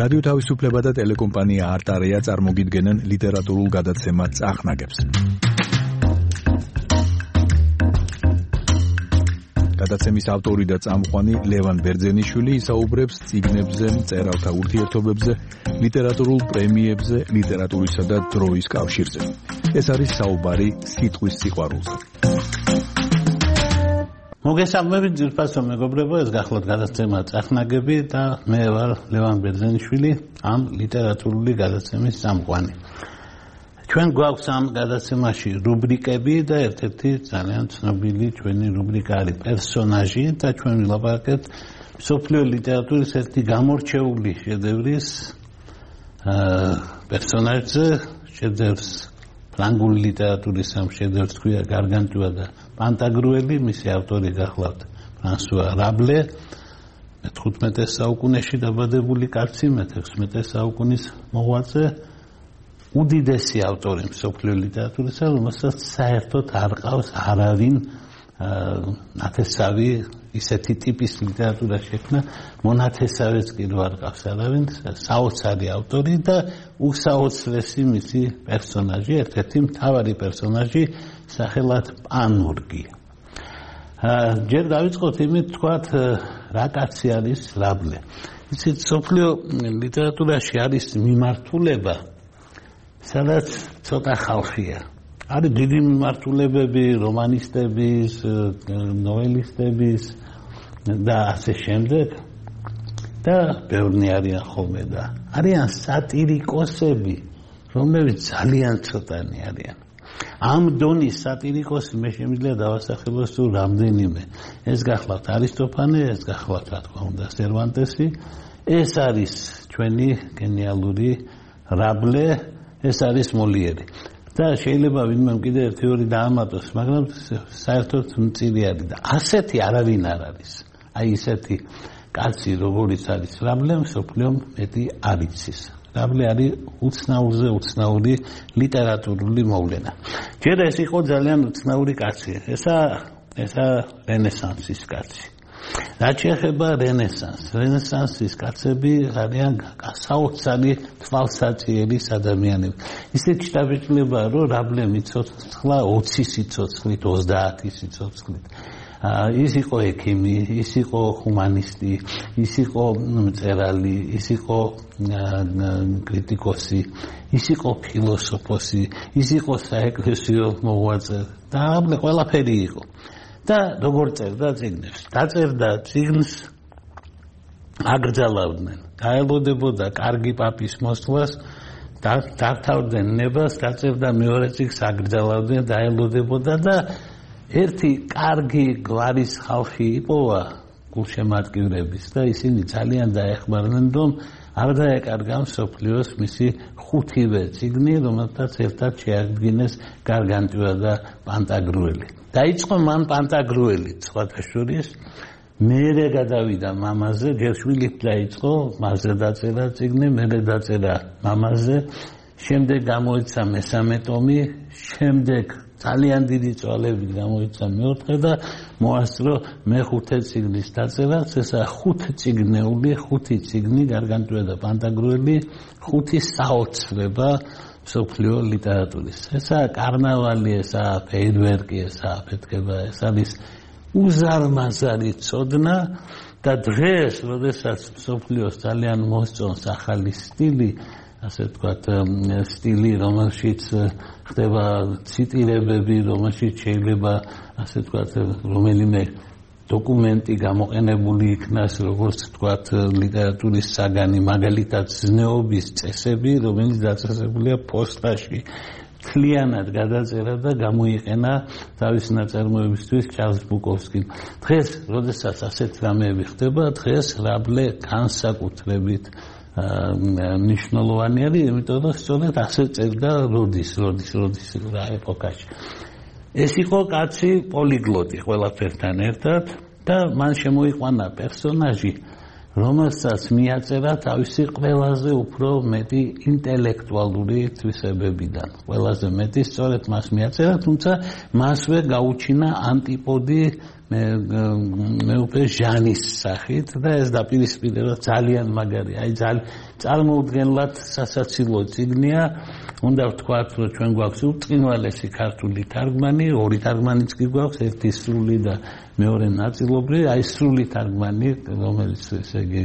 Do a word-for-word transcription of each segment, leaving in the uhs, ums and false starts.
რადიო თავისუფლება და ტელეკომპანია არტარია წარმოგიდგენენ ლიტერატურულ გადაცემად წახნაგებს. გადაცემის ავტორი და წამყვანი ლევან ბერძენიშვილი ისაუბრებს წიგნებზე, მწერალთა ურთიერთობებზე, ლიტერატურულ პრემიებზე, ლიტერატურისა და დროის კავშირზე. ეს არის საუბარი სიტყვის სიყვარულზე. მოგესალმებით ძირფასო მეგობრებო, ეს გახლავთ გადაცემა წახნაგები და მე ვარ ლევან ბერძენიშვილი, ამ ლიტერატურული გადაცემის წამყვანი. ჩვენ გვაქვს ამ გადაცემაში რუბრიკები და ერთ-ერთი ძალიან ცნობილი ჩვენი რუბრიკა არის პერსონაჟი და ჩვენ ვილაპარაკეთ მსოფლიო ლიტერატურის ერთი გამორჩეული შედევრის პერსონაჟზე, შედევრს ფრანგული ლიტერატურის ამ შედევრს ქვია გარგანტუა და პანტაგრუელი, მისი ავტორი გახლავთ ფრანსუა რაბლე, მეთხუთმეტე საუკუნეში დაბადებული კაცი, მეთექვსმეტე საუკუნის მოღვაწე, უდიდესი ავტორი მსოფლიო ლიტერატურისა, რომელსაც საერთოდ არ ყავს არავინ ნათესავი ისეთი ტიპის ლიტერატურა შექმნა, მონათესავეც კი არ ყავს არავინ, საოცარი ავტორი და უსაოცრესი მისი პერსონაჟი, ერთ-ერთი მთავარი პერსონაჟი სახელად პანურგი. ჯერ დავიწყოთ იმით თქვათ, რა კაცი არის რაბლე. იცით, მსოფლიო ლიტერატურაში არის მიმართულება, სადაც ცოტა ხალხია. არის დიდი მიმართულებები, რომანისტების, ნოველისტების და ასე შემდეგ და ბევრი არიან ხოლმე და არიან სატირიკოსები, რომლებიც ძალიან ცოტანი არიან. ამ დონის სატირიკოსი მე შემიძლია დავასახელოს თუ რამდენიმე. ეს გახლავთ არისტოფანე, ეს გახლავთ რა თქმა უნდა სერვანტესი, ეს არის ჩვენი გენიალური რაბლე, ეს არის მოლიერი. და შეიძლება ვინმე კიდე ერთი ორი დაამატოს, მაგრამ საერთოდ მწირი არის და ასეთი არავინ არ არის. აი ესეთი კაცი როგორიც არის რაბლე, მსოფლიომ მეტი არ იცის. რაბლე არის უცნაურზე უცნაური ლიტერატურული მოვლენა. ჯერ ეს იყო ძალიან უცნაური კაცი. ესა ესა რენესანსის კაცი. რაც შეეხება რენესანსს, რენესანსის კაცები არიან საოცარი თვალსაჩინო ადამიანები. ისეთი შთაბეჭდილებაა, რომ რაბლე მიცოცხლა ოცი სიცოცხლით, ოცდაათი სიცოცხლით. ის იყო ექიმი, ის იყო ჰუმანისტი, ის იყო მწერალი, ის იყო კრიტიკოსი, ის იყო ფილოსოფოსი, ის იყო საეკლესიო მოღვაწე და რაბლე ყველაფერი იყო. და როგორ წერდა წიგნებს? დაწერდა წიგნს აგრძელავდნენ. დაელოდებოდა კარგი პაპის მოსვლას, დავთავდნენ ნებას, დაწერდა მეორე წიგნს აგრძელავდნენ, დაელოდებოდა და ერთი კარგი გვარის ხალხი იპოვა გულშემატკივრების და ისინი ძალიან დაეხმარნენ, რომ არ დაეკარგა მსოფლიოს მისი ხუთივე წიგნი, რომელთაც ერთად შეადგინეს გარგანტუა და პანტაგრუელი. დაიწყო მან პანტაგრუელი, სხვათა შორის, მერე გადავიდა მამაზე, ჯერ შვილით დაიწყო, მასზე დაწერა წიგნი, მერე დაწერა მამაზე, შემდეგ გამოიცა მესამე ტომი, შემდეგ ძალიან დიდი წვალებით გამოიცა მეოთხე და მოასწრო მეხუთე წიგნის დაწერაც. ესა ხუთწიგნეული, ხუთი წიგნი გარგანტუა და პანტაგრუელი, ხუთი საოცრება მსოფლიო ლიტერატურის. ესა კარნავალი, ესა ფეირვერკი, ესა აფეთქება, ეს არის უზარმაზარი ცოდნა და დღეს, როდესაც მსოფლიოს ძალიან მოსწონს ახალი სტილი, ასე ვთქვათ, სტილი, რომელშიც ხდება ციტირებები, რომელშიც შეიძლება, ასე ვთქვათ, რომელიმე დოკუმენტი გამოყენებული იქნას, როგორც ვთქვათ, ლიტერატურის საგანი, მაგალითად ზნეობის წესები, რომელიც დაწესებულია პოსტაში. მთლიანად გადაწერა და გამოიყენა თავის ნაწარმოებისთვის ჩარლზ ბუკოვსკიმ. დღეს, როდესაც ასეთ რამეები ხდება, დღეს რაბლე განსაკუთრებით მნიშვნელოვანი არის, იმიტომ რომ სწორედ ასე წერდა როდის, როდის, როდის რა ეპოქაში. ეს იყო კაცი პოლიგლოტი ყველაფერთან ერთად და მან შემოიყვანა პერსონაჟი, რომელსაც მიაწერა თავისი ყველაზე უფრო მეტი ინტელექტუალური თვისებებიდან. ყველაზე მეტი სწორედ მას მიაწერა, თუმცა მასვე გაუჩინა ანტიპოდი მე მე უკვე ჟანის სახით და ეს დაპირისპირება ძალიან მაგარია. აი ძალიან წარმოუდგენლად სასაცილო წიგნია. უნდა ვთქვათ, რომ ჩვენ გვაქვს უწყინვალესი ქართული თარგმანი, ორი თარგმანიც კი გვაქვს, ერთი სრული და მეორე ნაწილობრივი. აი სრული თარგმანი, რომელიც ესე იგი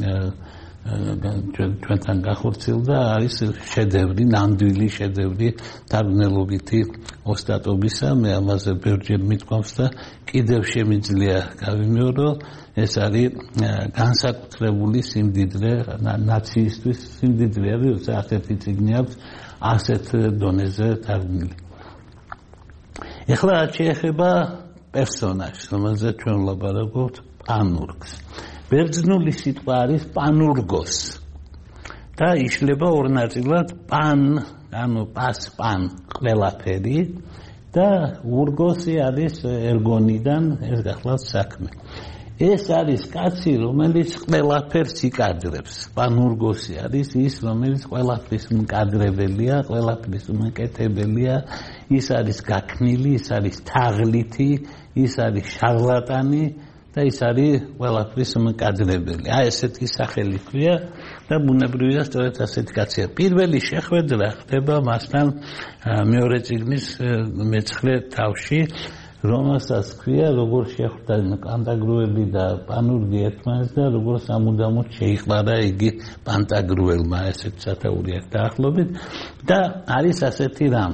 ჩვენთან გახორციელდა, არის შედევრი, ნამდვილი შედევრი თარგმნელობითი ოსტატობისა. მე ამაზე ბევრჯერ მithქვამს და კიდევ შემიძლია გავიმეორო, ეს არის განსაკუთრებული სიმდიდრე, ნაციისთვის სიმდიდრე არის, როცა ასეთი წიგნი აქვს ასეთ დონეზე თარგმნილი. ეხლა შეეხება პერსონაჟს, რომელზეც ჩვენ ვლაპარაკობთ, პანურგს. ბერძნული სიტყვა არის პანურგოს და იშლება ორ ნაწილად, პან, ანუ პას, პან, ყველაფერი და ურგოსი არის ერგონიდან, ეს გახლავთ საქმე. ეს არის კაცი, რომელიც ყველაფერს იკადრებს. პანურგოსი არის ის, რომელიც ყველაფრის მკადრებელია, ყველაფრის მკეთებელია, ის არის გაქნილი, ის არის თაღლითი, ის არის შარლატანი და ის არის ყველაფრის მკადრებელი. აი ესეთი სახელი ქვია და ბუნებრივია სწორედ ასეთი კაცია. პირველი შეხვედრა ხდება მასთან მეორე წიგნის მეცხრე თავში, რომელსაც ქვია როგორ შეხვდა პანტაგრუელი და პანურგი ერთმანეთს და როგორ სამუდამოდ შეიყარა იგი პანტაგრუელმა, ესეთი სათაური აქვს დაახლოებით და არის ასეთი რამ.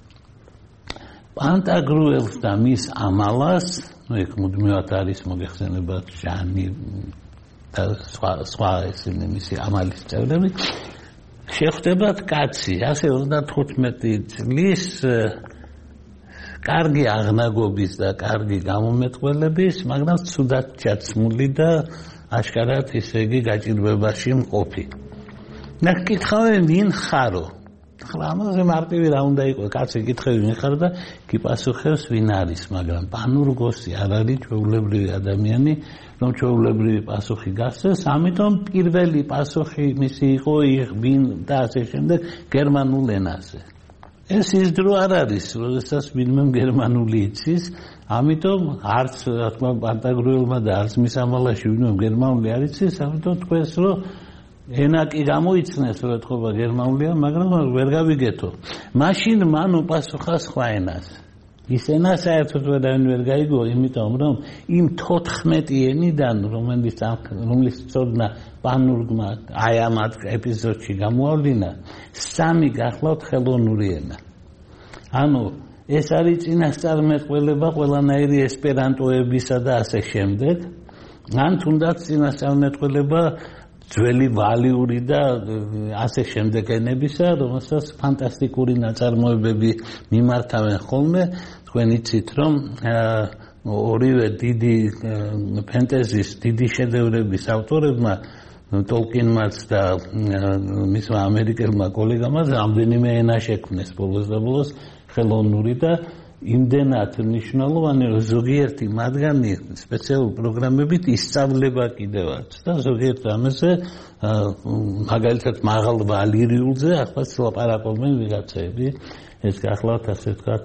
პანტაგრუელს და მის ამალას, ну იქ მუდმივად არის მოგეხსენებათ ჟანი და სხვა სხვა ესენი მისი ამალის წევრები, შეხვდებათ კაცი, ასე ოცდათხუთმეტი წლის კარგი აღნაგობის და კარგი გამომეტყველების, მაგრამ ცუდად ჩაცმული და აშკარად ისე იგი გაჭირვებაში მყოფი. და კითხავენ ვინ ხარო? ახლა ამაზე მარტივი რა უნდა იყოს, კაცი კითხები ვინ ხარ და კი პასუხებს ვინ არის, მაგრამ პანურგოსი არ არის ჩვეულებრივი ადამიანი, რომ ჩვეულებრივი პასუხი გასცეს, ამიტომ პირველი პასუხი მისი იყო ვინ და ასე შემდეგ გერმანულ ენაზე. ეს ის დრო არ არის, როდესაც ვინმე გერმანული იცის, ამიტომ არც რა თქმა უნდა პანტაგრუელმა და არც მის ამალაში ვინმე გერმანული არ იცის, ამიტომ თქვენს რომ ენა კი გამოიცნეს, რომ ეთქობა გერმანულია, მაგრამ ვერ გავიგეთო. მაშინ მან უპასუხა სხვა ენას. ის ენა საერთოდ ვერ გაიგო, იმიტომ რომ იმ თოთხმეტი ენიდან, რომელიც რომლის წოდნა პანურგმა აი ამ ეპიზოდში გამოავლინა, სამი გახლავთ ხელოვნური ენა. ანუ ეს არის წინასწარმეტყველება ყველანაირი ესპერანტოებისა და ასე შემდეგ, ან თუნდაც წინასწარმეტყველება ძველი ვალიური და ასე შემდეგ ენებისა, რომელსაც ფანტასტიკური ნაწარმოებები მიმართავენ ხოლმე. თქვენ იცით, რომ ორივე დიდი ფენტეზის, დიდი შედევრების ავტორებმა, ტოლკინმაც და მისმა ამერიკელმა კოლეგამაც რამდენიმე ენა შექმნეს ბოლოს და ბოლოს ხელოვნური და იმდენად მნიშვნელოვანი, რომ ზოგიერთი მათგანი სპეციალურ პროგრამებით ისწავლება კიდევაც და ზოგიერთ ამაზე მაგალითად მაღალ ვალირიულზე ახლაც ლაპარაკობენ ვიღაცები, ეს გახლავთ ასე ვთქვათ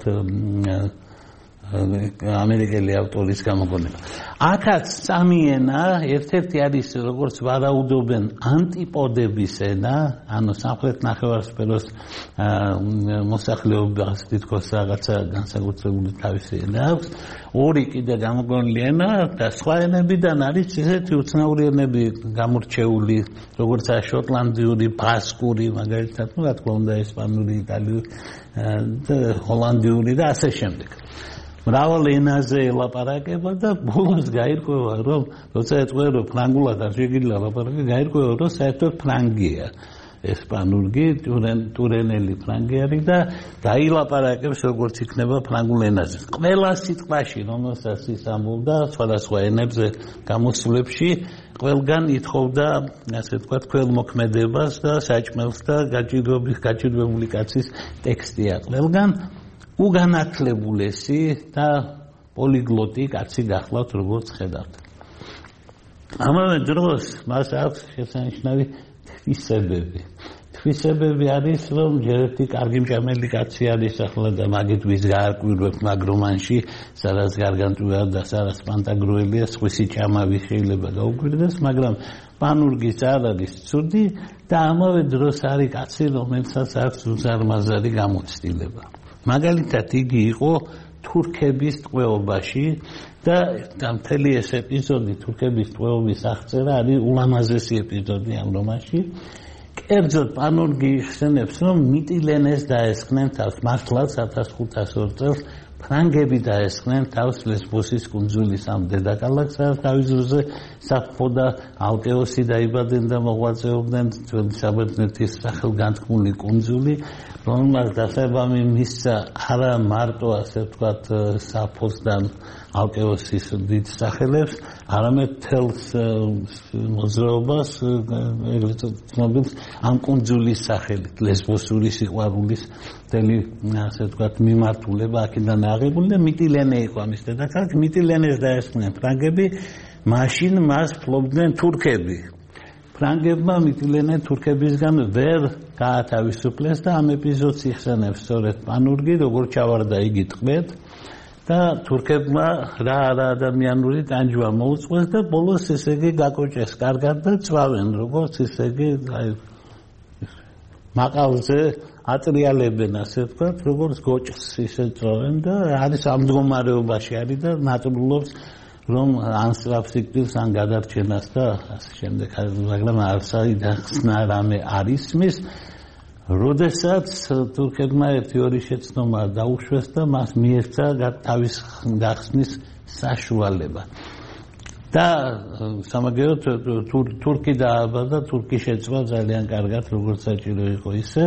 ამერიკელი ავტორის გამოგონება. აქაც სამი ენა, ერთ-ერთი არის როგორც ვარაუდობენ ანტიპოდების ენა, ანუ სამხრეთ ნახევარსფეროს მოსახლეობას თითქოს რაღაცა განსაკუთრებული თავისი ენა აქვს, ორი კიდე გამოგონილი ენა და სხვა ენებიდან არის ისეთი უცნაური ენები გამორჩეული, როგორც შოტლანდიური, ბასკური, მაგალითად, ну რა თქმა უნდა ესპანური, იტალიური, ჰოლანდიური და ასე შემდეგ. მრავალ ენაზე ელაპარაკება და ბოლოს გაირკვევა, რომ როცა ეტყვია, რომ ფრანგულად არ შეგიძლია ლაპარაკი, გაირკვევა, რომ საერთოდ ფრანგია. ესპანურგი, ტურენელი ფრანგი არის და დაილაპარაკებს როგორც იქნება ფრანგულ ენაზე. ყველა სიტყვაში, რომელსაც ის ამბობდა სხვადასხვა ენებზე გამოსვლებში, ყველგან ითხოვდა, ასე ვთქვათ, ქველმოქმედებას და საჭმელს და გაჭირვებული კაცის ტექსტია ყველგან. უგანათლებულესი და პოლიგლოტი კაცი გახლავთ, როგორც ხედავთ. ამავე დროს მას აქვს შესანიშნავი თვისებები. თვისებები არის, რომ ჯერეთი კარგი მჭამელი კაცი არის ახლა და მაგით ვის გააკვირვებ მაგ რომანში, სადაც გარგანტუა და სადაც პანტაგრუელია, სხვისი ჭამავი შეიძლება გაუკვირდეს, მაგრამ პანურგის არ არის ცუდი და ამავე დროს არის კაცი, რომელსაც აქვს უზარმაზარი გამოცდილება. მაგალითად იგი იყო თურქების ტყვეობაში და მთელი ეს ეპიზოდი თურქების ტყვეობის აღწერა არის ულამაზესი ეპიზოდი ამ რომანში. კერძოდ პანურგი იხსენებს, რომ მიტილენეს დაესხნენ თავს მართლაც ათას ხუთას ორ წელს ფრანგები დაესხნენ თავს ლესბოსის კუნძულის ამ დედაქალაქს, სადაც თავის დროზე საფო და ალკეოსი დაიბადნენ და მოღვაწეობდნენ ძველი საბერძნეთის სახელგანთქმული კუნძული, რომელმაც დასაბამი მისცა არა მარტო ასე ვთქვათ საფოსთან ალკეოსის დიდ სახელებს, არამედ თელს მოძრაობას ცნობილს ამ კუნძულის სახელით, ლესბოსური სიყვარულის მთელი ასე ვთქვათ მიმართულება აქედან აღებული და მიტილენე იყო ამის დედაქალაქი. მიტილენეს დაესხნენ ფრანგები, მაშინ მას ფლობდნენ თურქები. ფრანგებმა მიტილენე თურქებისგან ვერ გაათავისუფლეს და ამ ეპიზოდს იხსენებს სწორედ პანურგი, როგორ ჩავარდა იგი ტყვედ და თურქებმა რა არა ადამიანური ტანჯვა მოუწყვეს და ბოლოს ესე იგი გაკოჭეს კარგად და წვავენ, როგორც ესე იგი მაყალზე ატრიალებენ, ასე ვთქვათ, როგორც გოჭს ისე წვავენ და არის ამ მდგომარეობაში არის და ნატრულობს რომ ან სწრაფ სიკვდილს ან გადარჩენას და ასე შემდეგ, მაგრამ არც ახსნა რამე არ ისმის. როდესაც თურქებმა ერთი ორი შეცდომა დაუშვეს და მას მიეცა თავის გახსნის საშუალება. და სამაგეროდ თურქი დააბადა, თურქი შეწვა ძალიან კარგად, როგორც საჭირო იყო ისე.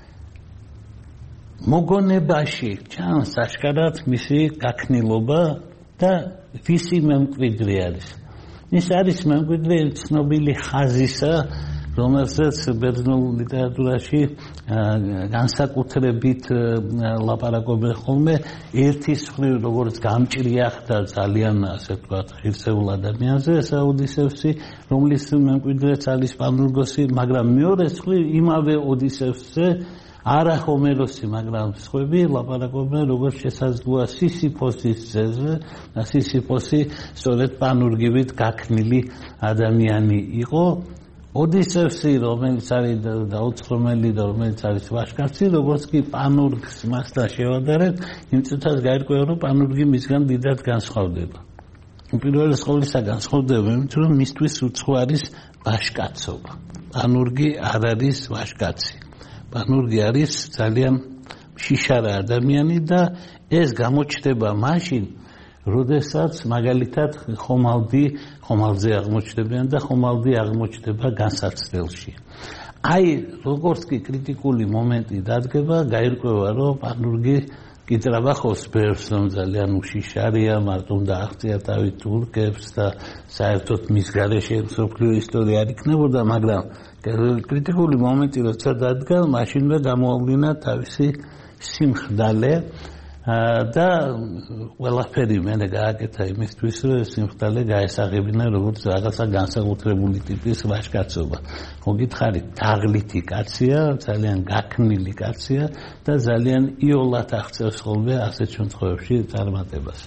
მოგონებაში ჩანს აშკარად მისი გაქნილობა და ვისი მემკვიდრე არის. ის არის მემკვიდრე ცნობილი ხაზისა, რომელსაც ბერძნულ ლიტერატურაში განსაკუთრებით ლაპარაკობენ ხოლმე ერთის მხრივ როგორც გამჭრია ხდა ძალიან ასე ვთქვათ ღირსეულ ადამიანზე, ესა ოდისევსი, რომლის მემკვიდრეც არის პანურგოსი, მაგრამ მეორეს მხრივ იმავე ოდისევსზე არა ჰომეროსი, მაგრამ სხვები ლაპარაკობენ როგორც შესაძლოა სისიფოსის ძეზე და სისიფოსი სწორედ პანურგივით გაქნილი ადამიანი იყო. ოდისევსი, რომელიც არის დაუცხრომელი და რომელიც არის ვაჟკაცი, როგორც კი პანურგს მასთან შევადარებთ, იმ წუთას გაირკვევა, რომ პანურგი მისგან დიდად განსხვავდება. პირველი ყოვლისა განსხვავდება, იმიტომ რომ მისთვის უცხო არის ვაჟკაცობა. პანურგი არ არის ვაჟკაცი. პანურგი არის ძალიან შიშარა ადამიანი და ეს გამოჩნდება მაშინ, როდესაც მაგალითად ხომალდი ხომალდზე აღმოჩნდებიან და ხომალდი აღმოჩნდება განსაცდელში. აი, როგორც კი კრიტიკული მომენტი დადგება, გაირკვევა, რომ პანურგი კიტრაბახოს ბერს, რომ ძალიან უშიშარია, მარტო უნდა აღწია თავი თურქებს და საერთოდ მის გარეშე მსოფლიო ისტორია არ იქნებოდა, მაგრამ კრიტიკული მომენტი როცა დადგა, მაშინვე გამოავლინა თავისი სიმხდალე და ყველაფერი მერე გააკეთა იმისთვის, რომ სიმხდალე გაესაღებინა როგორც რაღაცა განსაკუთრებული ტიპის ვაჟკაცობა. მოგითხარით, თაღლითი კაცია, ძალიან გაქნილი კაცია და ძალიან იოლად აღწევს ხოლმე ასეთ შემთხვევებში წარმატებას.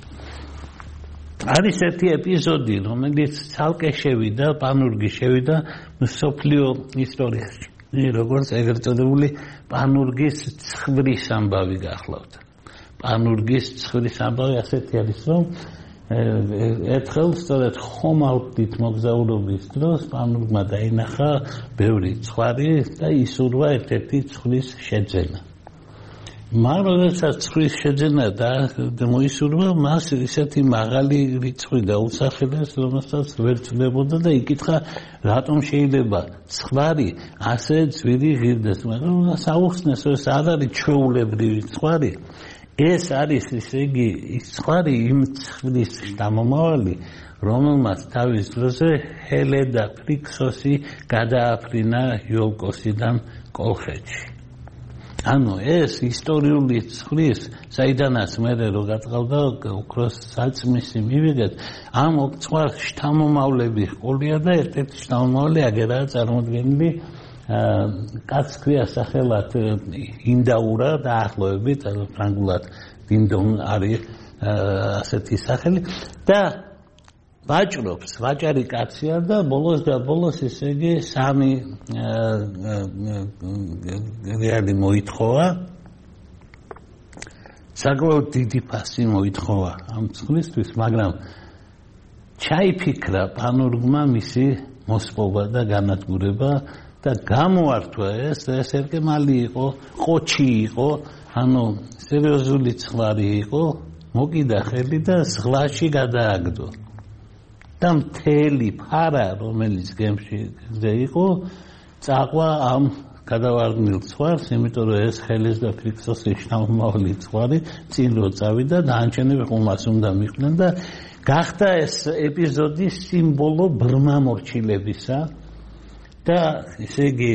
არის ერთი ეპიზოდი, რომელიც ცალკე შევიდა, პანურგი შევიდა მსოფლიო ისტორიაში, როგორც ეგრეთ წოდებული პანურგის ცხვრის ამბავი გახლავთ. პანურგის ცხვრის ამბავი ასეთი არის, რომ ერთხელ სწორედ ხომალდით მოგზაურობის დროს პანურგმა დაინახა ბევრი ცხვარი და ისურვა ერთ-ერთი ცხვრის შეძენა. მაგრამ როდესაც ცხვრის შეძენა და მოისურვა, მას ისეთი მაღალი რიცხვი დაუსახელეს, რომელსაც ვერ ცვლებოდა და იკითხა, რატომ შეიძლება ცხვარი ასე ძვირი ღირდეს, მაგრამ საუხსნეს, რომ ეს არ არის ჩვეულებრივი ცხვარი. ეს არის ისე იგი ის ცხვარი იმ ცხვრის შთამომავალი, რომელმაც თავის დროზე ჰელენა ფრიქსოსი გადააფრინა იოლკოსიდან კოლხეთში. ანუ ეს ისტორიული ცხვრის, საიდანაც მერე რო გაწყალდა ოქროს საწმისი მივიღეთ, ამ ცხვარს შთამომავლები ჰყოლია და ერთ-ერთი შთამომავალი აგერაა წარმოდგენილი კაც ქვია სახელად ინდაურა დაახლოებით ფრანგულად დინდონ არის ასეთი სახელი და ვაჭრობს, ვაჭარი კაცია და ბოლოს და ბოლოს ესე იგი სამი რეალი მოითხოვა საკმაოდ დიდი ფასი მოითხოვა ამ ცხვირისთვის, მაგრამ ჩაიფიქრა პანურგმა მისი მოსპობა და განადგურება და გამოართვა ეს ეს ერკემალი იყო, ყოჩი იყო, ანუ სერიოზული ცხვარი იყო, მოკიდა ხელი და ზღვაში გადააგდო. და მთელი ფარა, რომელიც გემში იყო, წაყვა ამ გადავარდნილ ცხვარს, იმიტომ რომ ეს ხელის და ფიქსოსის შთამომავალი ცხვარი წინ რო წავიდა, დანარჩენები ყუმას უნდა მიყვნენ და გახდა ეს ეპიზოდი სიმბოლო ბრმამორჩილებისა და ესე იგი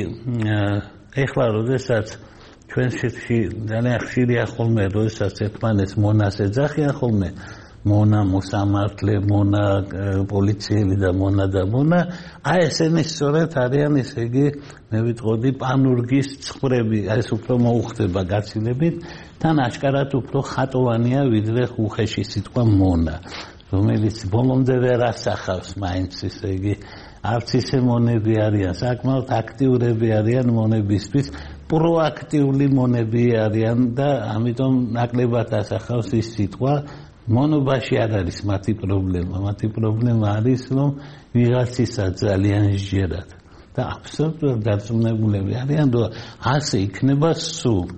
ეხლა როდესაც ჩვენში ძალიან ხშირია ხოლმე, როდესაც ერთმანეთს მონას ეძახიან ხოლმე, მონა მოსამართლე, მონა პოლიციელი და მონა და მონა, აი ესენი სწორედ არიან ესე იგი, მე ვიტყოდი პანურგის ცხრები, აი ეს უფრო მოუხდება გაცილებით, თან აშკარად უფრო ხატოვანია ვიდრე უხეში სიტყვა მონა, რომელიც ბოლომდე ვერ ასახავს მაინც ესე იგი, არც ისე მონები არიან, საკმაოდ აქტიურები არიან მონებისთვის, პროაქტიული მონები არიან და ამიტომ ნაკლებად ასახავს ის სიტყვა მონობაში არ არის მათი პრობლემა, მათი პრობლემა არის, რომ ვიღაცისა ძალიან ჟერად და აბსოლუტურად დარწმუნებულები არიან, რომ ასე იქნება სულ.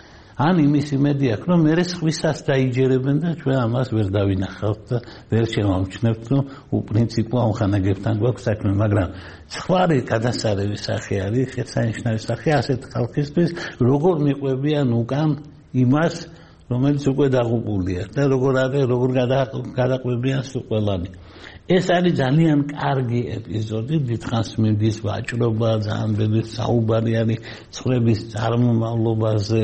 ან იმის იმედი აქვს, რომ მერე სხვისას დაიჯერებენ და ჩვენ ამას ვერ დავინახავთ და ვერ შევამჩნევთ, რომ უპრინციპო ამ ხანაგებთან გვაქვს საქმე, მაგრამ სხვარი გადასარევი სახე არის, შესანიშნავი სახე ასეთ ხალხისთვის, როგორ მიყვებიან უკან იმას, რომელიც უკვე დაღუპულია და როგორ არის, როგორ გადაყვებიან სულ ყველანი. ეს არის ძალიან კარგი ეპიზოდი, დიდხანს მიდის ვაჭრობა, ძალიან ბევრი საუბარი არის ცხრების წარმომავლობაზე,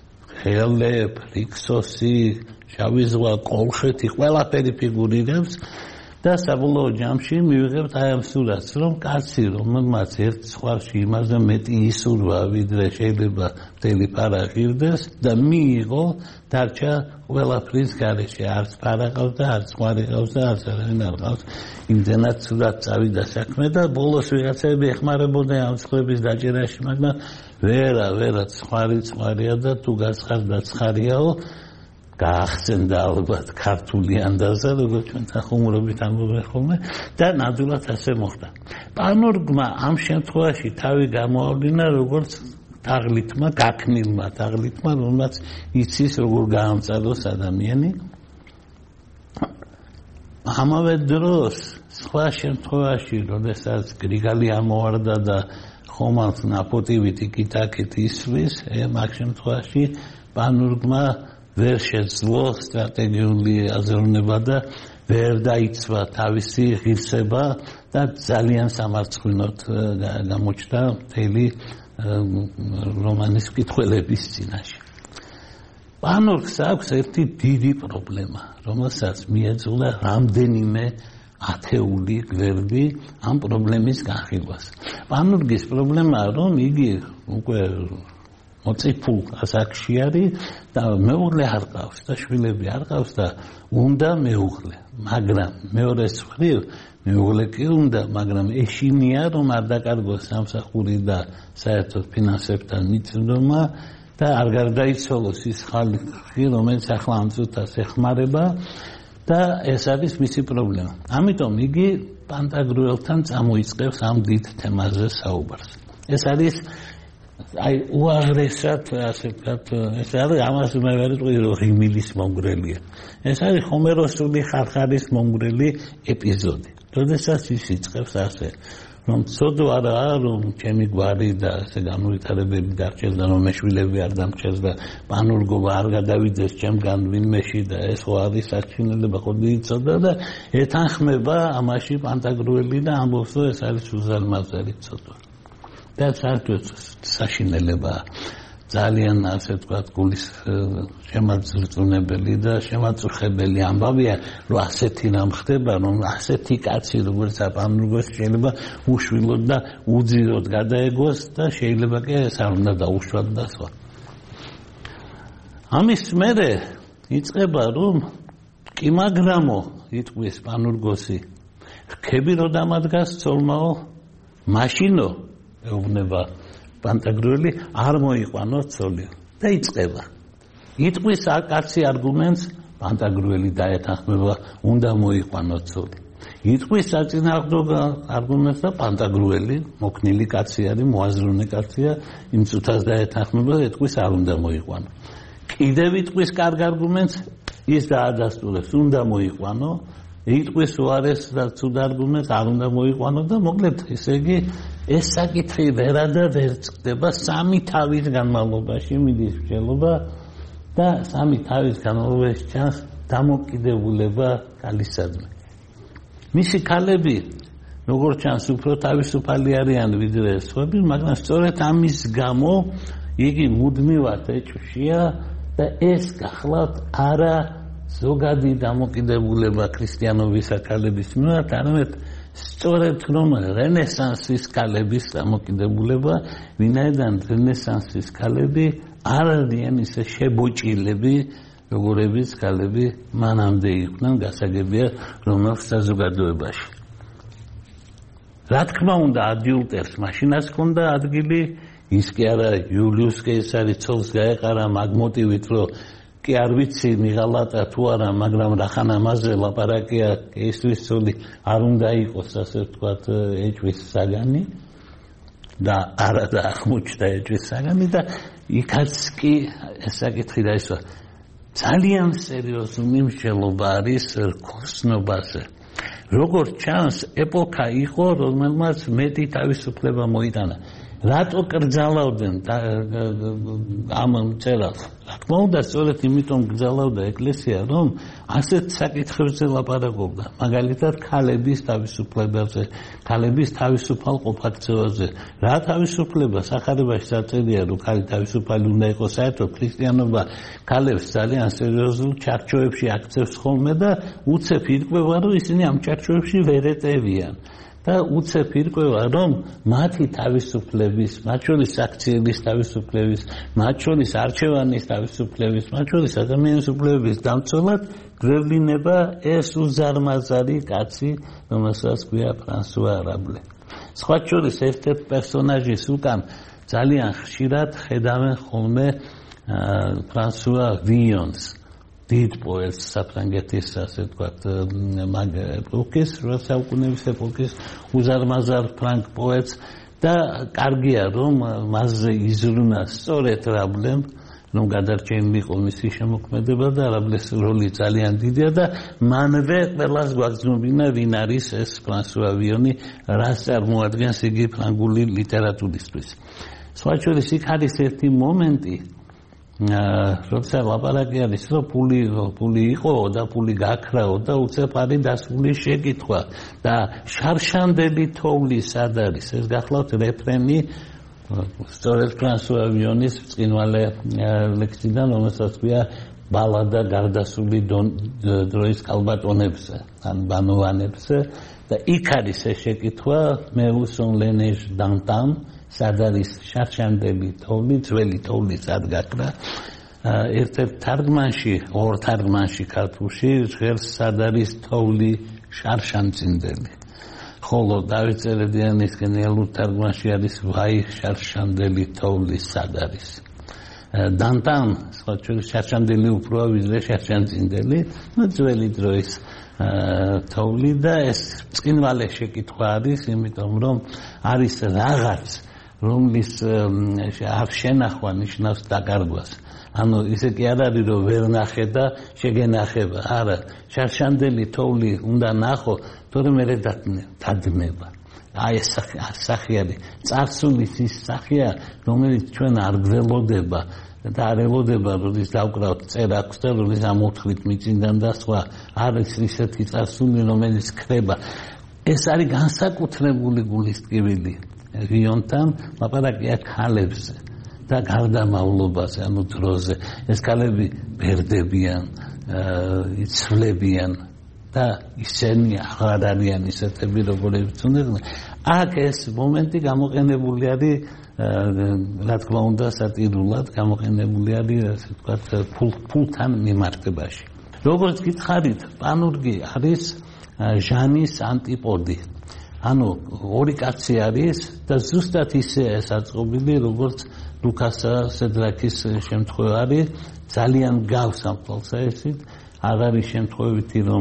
ხელე, ფიქსოსი, შავი ზღვა, კოლხეთი, ყველაფერი ფიგურირებს და საბოლოო ჯამში მივიღებთ აი ამ სურათს, რომ კაცი, რომელმაც ერთ ზღვაში იმაზე მეტი ისურვა, ვიდრე შეიძლება მთელი ფარა ღირდეს და მიიღო, დარჩა ყველაფრის გარეშე, არც ფარა ყავს და არც ზღვარი ყავს და არც არაფერი არ ყავს. იმდენად სურათ წავიდა საქმე და ბოლოს ვიღაცები ეხმარებოდნენ ამ ცხრების დაჭერაში, მაგრამ ვერა, ვერა, ცხვარი ცხვარია და თუ გაცხარდა ცხარიაო, გაახსენდა ალბათ ქართული ანდაზა, როგორც ჩვენთან ხუმრობით ამბობენ ხოლმე და ნამდვილად ასე მოხდა. პანურგმა ამ შემთხვევაში თავი გამოავლინა როგორც თაღლითმა, გაქნილმა თაღლითმა, რომელმაც იცის როგორ გაამწადოს ადამიანი. ამავე დროს სხვა შემთხვევაში, როდესაც გრიგალი ამოვარდა და ხომალდს ნაპოტივით იქით-აქეთ ისვრის, მაგ შემთხვევაში პანურგმა ვერ შეძლო სტრატეგიული აზროვნება და ვერ დაიცვა თავისი ღირსება და ძალიან სამარცხვინოდ გამოჩნდა მთელი რომანის მკითხველების წინაშე. პანურგს აქვს ერთი დიდი პრობლემა, რომელსაც მიეძღვნა რამდენიმე ათეული გვერდი ამ პრობლემის განხილვას. პანურგის პრობლემაა, რომ იგი უკვე მოწიფულ ასაკში არის და მეუღლე არ ყავს და შვილები არ ყავს და უნდა მეუღლე, მაგრამ მეორე მხრივ მეუღლე კი უნდა, მაგრამ ეშინია, რომ არ დაკარგოს სამსახური და საერთოდ ფინანსებთან მიწვევა და არ გარდაიცვალოს ის ხალხი, რომელიც ახლა ამ წუთას ეხმარება და ეს არის მისი პრობლემა. ამიტომ იგი პანტაგრუელთან წამოიწყებს ამ დიდ თემაზე საუბარს. ეს არის აი უაღრესად ასე ვთქვათ, ეს არის ამას მე ვერ ვიტყვი, რომ ღიმილის მომგვრელია. ეს არის ჰომეროსული ხარხარის მომგვრელი ეპიზოდი. როდესაც ის იწყებს ასე, რომ ცოდო არაა, რომ ჩემი გვარი და ასე განვითარებები დარჩეს და რომ მეშვილები არ დამრჩეს და პანურგობა არ გადავიდეს ჩემგან ვინმეში და ეს ხო არის საჩინელება, ხო იცოდა და ეთანხმება ამაში პანტაგრუელი და ამბობს, რომ ეს არის უზარმაზარი ცოდვა. და საერთოდ საშინელებაა ძალიან ასე ვთქვათ გულის შემაძრწუნებელი და შემაწუხებელი ამბავია რომ ასეთი რამ ხდება რომ ასეთი კაცი როგორც აპანურგოს შეიძლება უშვილოდ და უძიროდ გადაეგოს და შეიძლება კი ეს არ უნდა დაუშვათ და სხვა ამის მერე იწყება რომ კი მაგრამო იტყვის პანურგოსი ხქები რო დამადგას ცოლმაო მაშინო ეუბნება პანტაგრუელი არ მოიყვანო ცოლი და იწყება იტყვის კაცი არგუმენტს პანტაგრუელი დაეთანხმება უნდა მოიყვანო ცოლი იტყვის საწინააღმდეგო არგუმენტს და პანტაგრუელი მოქნილი კაცი არის მოაზროვნე კაცია იმ წუთას დაეთანხმება იტყვის არ უნდა მოიყვანო კიდევ იტყვის კარგ არგუმენტს ის დაადასტურებს უნდა მოიყვანო იტყვის უარეს და ცუდ არგუმენტს არ უნდა მოიყვანო და მოკლედ ესე იგი ეს საკითხი ვერა და ვერ წყდება სამი თავის განმავლობაში მიდის მსჯელობა და სამი თავის განმავლობაში ჩანს დამოკიდებულება ქალისადმი მისი ქალები როგორც ჩანს უფრო თავისუფალი არიან ვიდრე სხვები მაგრამ სწორედ ამის გამო იგი მუდმივად ეჭვშია და ეს გახლავთ არა ზოგადი დამოკიდებულება ქრისტიანობის ქალების მიმართ არამედ სწორედ რომ რენესანსის ქალების დამოკიდებულება ვინაიდან რენესანსის ქალები არ არიან ისე შებოჭილები როგორებიც ქალები მანამდე იყვნენ გასაგებია რომელ საზოგადოებაში რა თქმა უნდა ადიულტერს მაშინაც ჰქონდა ადგილი ის კი არა იულიუს კეისარი ცოლს გაეყარა მაგ მოტივით რომ კი არ ვიცი მიღალატა თუ არა მაგრამ რახან ამაზე ლაპარაკია კეისრის ცოლი არ უნდა იყოს ასე ვთქვათ ეჭვის საგანი და არა და აღმოჩნდა ეჭვის საგანი და იქაც კი ეს საკითხი დაისვა ძალიან სერიოზული მსჯელობა არის რქოსნობაზე როგორც ჩანს ეპოქა იყო რომელმაც მეტი თავისუფლება მოიტანა რატო კრძალავდნენ ამ მწერალს რა თქმა უნდა სწორედ იმიტომ კრძალავდა ეკლესია რომ ასეთ საკითხებზე ლაპარაკობდა მაგალითად ქალების თავისუფლებაზე ქალების თავისუფალ ყოფაქცევაზე რა თავისუფლება სახარებაში დაწერია რომ ქალი თავისუფალი უნდა იყოს საერთოდ ქრისტიანობა ქალებს ძალიან სერიოზულ ჩარჩოებში აქცევს ხოლმე და უცებ ირკვევა რომ ისინი ამ ჩარჩოებში ვერ ეტევიან და უცებ ირკვევა რომ მათი თავისუფლების, მათ შორის აქციების თავისუფლების, მათ შორის არჩევანის თავისუფლების, მათ შორის ადამიანის უფლებების დამცველად გვევლინება ეს უზარმაზარი კაცი, რომელსაც ქვია ფრანსუა რაბლე. სხვა შორის ერთ-ერთ პერსონაჟის უკან ძალიან ხშირად ხედავენ ხოლმე ფრანსუა ვიონს. დიდ პოეტს საფრანგეთის ასე ვთქვათ მაგ ეპოქის, რვა საუკუნეების ეპოქის უზარმაზარ ფრანგ პოეტს და კარგია რომ მასზე იზრუნა სწორედ რაბლემ, რომ გადარჩენილი იყო მისი შემოქმედება და რაბლეს როლი ძალიან დიდია და მანვე ყველას გვაგრძნობინა ვინ არის ეს ფრანსუა ვიონი, რას წარმოადგენს იგი ფრანგული ლიტერატურისთვის. სხვა შორის იქ არის ერთი მომენტი როცა ლაპარაკი არის რომ ფული ფული იყო და ფული გაქრაო და უცებ არის დასული შეკითხვა და შარშანდელი თოვლი სად არის ეს გახლავთ რეფრენი სწორედ ფრანსუა ვიონის ბრწყინვალე ლექსიდან რომელსაც ქვია ბალადა გარდასული დროის კალბატონებზე ან ბანოვანებზე და იქ არის ეს შეკითხვა მე უსონ ლენეჟ დანტამ სად არის შარშანდელი თოვლი, ძველი თოვლი სად გაქრა ერთ-ერთ თარგმანში, ორ თარგმანში ქართულში ჟღერს სად არის თოვლი შარშანწინდელი. ხოლო დავით წერედიანის გენიალურ თარგმანში არის ვაი შარშანდელი თოვლი სად არის. დანტამ სხვა შორის შარშანდელი უფრო ვიდრე შარშანწინდელი, ძველი დროის თოვლი და ეს ბრწყინვალე შეკითხვა არის, იმიტომ რომ არის რაღაც რომლის არ შენახვა ნიშნავს დაკარგვას. ანუ ისე კი არ არის რომ ვერ ნახე და შეგენახება. არა, შარშანდელი თოვლი უნდა ნახო, თორემ მე დადმება. აი ეს სახე არის. წარსულის ის სახეა, რომელიც ჩვენ არ გველოდება და არ ელოდება, როდის დავკრავთ წერა აქვს და როდის ამოთვლით მიწიდან და სხვა. არის ისეთი წარსული, რომელიც ქრება. ეს არის განსაკუთრებული გულის ტკივილი. ვიონთან ლაპარაკია ქალებზე და გარდამავლობაზე, ანუ დროზე. ეს ქალები ბერდებიან, იცვლებიან და ისინი აღარ არიან ისეთები, როგორიც უნდათ. აქ ეს მომენტი გამოყენებული არის, რა თქმა უნდა, სატირულად გამოყენებული არის, ასე ვთქვათ, ფულთან მიმართებაში. როგორც გითხარით, პანურგი არის ჟანის ანტიპოდი. ანუ ორი კაცი არის და ზუსტად ისეა საწყობილი, როგორც ლუკასა სედრაკის შემთხვევა არის, ძალიან გავს ამ თვალსაჩინით. არ არის შემთხვევითი, რომ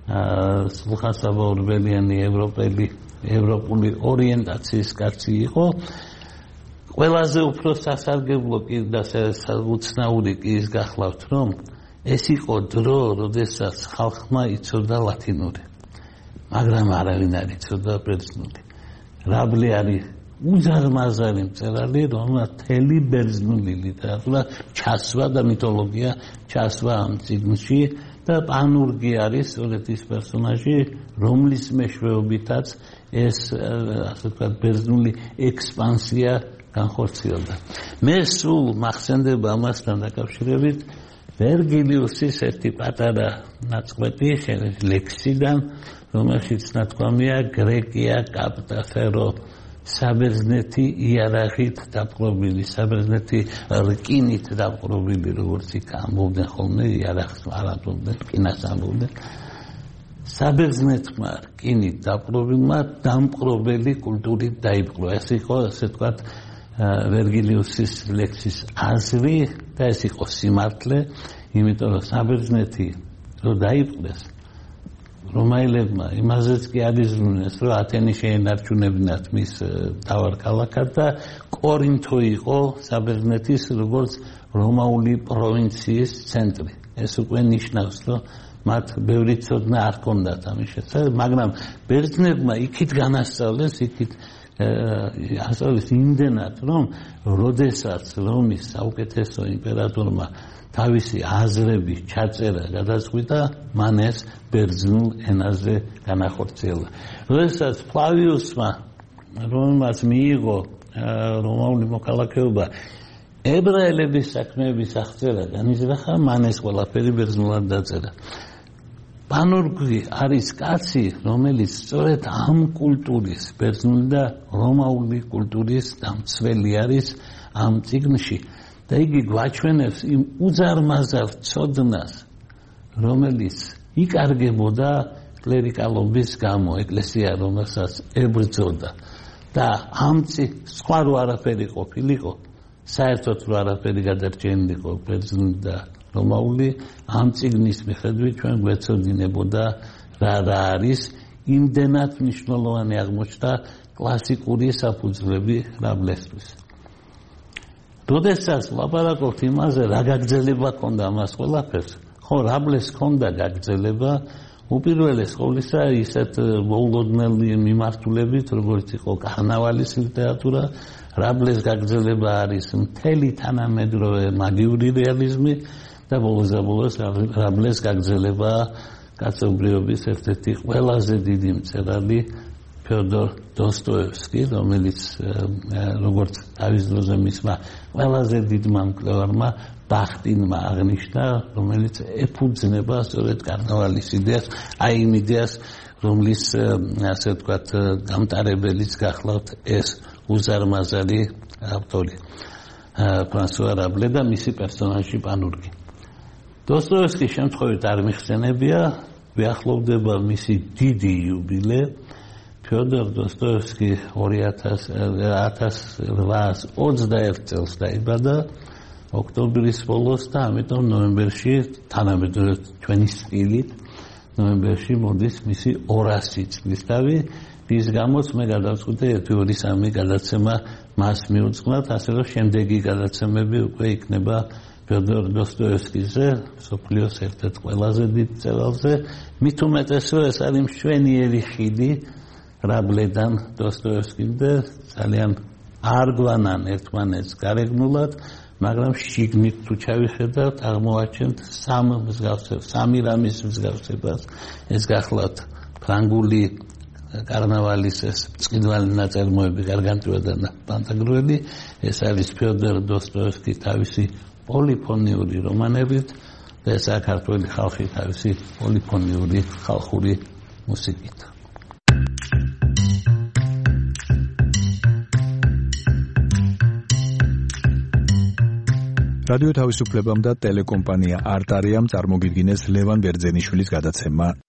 ლუკასა ორბელიანი ევროპელი ევროპული ორიენტაციის კაცი იყო. ყველაზე უფრო სასარგებლო კი და უცნაური კი ის გახლავთ, რომ ეს იყო დრო, როდესაც ხალხმა იცოდა ლათინური. მაგრამ არავინ არ იცოდა ბერძნული. რაბლე არის უზარმაზარი მწერალი, რომელმაც მთელი ბერძნული ლიტერატურა ჩასვა და მითოლოგია ჩასვა ამ წიგნში და პანურგი არის სწორედ ის პერსონაჟი, რომლის მეშვეობითაც ეს ასე ვთქვათ ბერძნული ექსპანსია განხორციელდა. მე სულ მახსენდება ამასთან დაკავშირებით ვერგილიუსის ერთი პატარა ნაწყვეტი ლექსიდან, რომელშიც ნათქვამია გრეკია კაპტაფერო საბერძნეთი იარაღით დაპყრობილი, საბერძნეთი რკინით დაპყრობილი, როგორც იქ ამბობდნენ ხოლმე, იარაღს არ ამბობდნენ, რკინას ამბობდნენ. საბერძნეთმა რკინით დაპყრობილმა დამპყრობელი კულტურით დაიპყრო. ეს იყო, ასე ვთქვათ, ვერგილიუსის ლექსის აზრი და ეს იყო სიმართლე, იმიტომ რომ საბერძნეთი რო დაიპყრეს, რომაელებმა იმაზეც კი ადიზრუნეს, რომ ათენი შეენარჩუნებინათ მის მთავარ ქალაქად და კორინთო იყო საბერძნეთის როგორც რომაული პროვინციის ცენტრი. ეს უკვე ნიშნავს, რომ მათ ბევრი ცოდნა არ ჰქონდათ ამის შესახებ, მაგრამ ბერძნებმა იქით განასწავლეს, იქით ასწავლეს იმდენად, რომ როდესაც რომის საუკეთესო იმპერატორმა თავისი აზრების ჩაწერა გადაწყვიტა, მან ეს ბერძნულ ენაზე განახორციელა. როდესაც ფლავიუსმა, რომელმაც მიიღო რომაული მოქალაქეობა, ებრაელების საქმეების აღწერა განიზრახა, მან ეს ყველაფერი ბერძნულად დაწერა. პანურგი არის კაცი, რომელიც სწორედ ამ კულტურის, ბერძნული და რომაული კულტურის დამცველი არის ამ წიგნში. და იგი გვაჩვენებს იმ უზარმაზარ ცოდნას, რომელიც იკარგებოდა კლერიკალობის გამო, ეკლესია რომელსაც ებრძოდა და ამ სხვა რო არაფერი ყოფილიყო, საერთოდ რო არაფერი გადარჩენილიყო ბერძნული და რომაული, ამ წიგნის მიხედვით ჩვენ გვეცოდინებოდა რა რა არის, იმდენად მნიშვნელოვანი აღმოჩნდა კლასიკური საფუძვლები რაბლესთვის. როდესაც ლაპარაკობთ იმაზე, რა გაგრძელება ჰქონდა ამას ყველაფერს, ხო, რაბლეს ჰქონდა გაგრძელება, უპირველეს ყოვლისა ისეთ მოულოდნელი მიმართულებით, როგორც იყო კარნავალის ლიტერატურა, რაბლეს გაგრძელება არის მთელი თანამედროვე მაგიური რეალიზმი და ბოლოს და ბოლოს რაბლეს გაგრძელება კაცობრიობის ერთ-ერთი ყველაზე დიდი მწერალი ფიოდორ დოსტოევსკი, რომელიც როგორც თავის დროზე მისმა ყველაზე დიდმა მკვლევარმა ბახტინმა აღნიშნა, რომელიც ეფუძნება სწორედ კარნავალის იდეას, აი იმ იდეას, რომლის ასე ვთქვათ გამტარებელიც გახლავთ ეს უზარმაზარი ავტორი ფრანსუა რაბლე და მისი პერსონაჟი პანურგი. დოსტოევსკის შემთხვევით არ მიხსენებია, ვიახლოვდება მისი დიდი იუბილე. ფიოდორ დოსტოევსკი ორი ათას რვაას ოცდაერთ წელს დაიბადა ოქტომბრის ბოლოს და ამიტომ ნოემბერში თანამედროვე ჩვენი სტილით ნოემბერში მოდის მისი ორასი წლისთავი, რის გამოც მე გადავწყვიტე ერთი ორი სამი გადაცემა მას მიუძღვნათ, ასე რომ შემდეგი გადაცემები უკვე იქნება ფიოდორ დოსტოევსკიზე, მსოფლიოს ერთ-ერთ ყველაზე დიდ მწერალზე, მით უმეტეს რომ ეს არის მშვენიერი ხიდი რაბლედან დოსტოევსკიმდე, ძალიან არ გვანან ერთმანეთს გარეგნულად, მაგრამ შიგნით თუ ჩავიხედავთ, აღმოვაჩენთ სამ მსგავსებას, სამი რამის მსგავსებას. ეს გახლავთ ფრანგული კარნავალის ეს წინვალი ნაწარმოები გარგანტუა და პანტაგრუელი, ეს არის ფიოდორ დოსტოევსკის თავისი პოლიფონიური რომანებით და საქართველოს ხალხი თავისი პოლიფონიური ხალხური მუსიკით. რადიო თავისუფლებამ და ტელეკომპანია არტარიამ წარმოგიდგინეს ლევან ბერძენიშვილის გადაცემა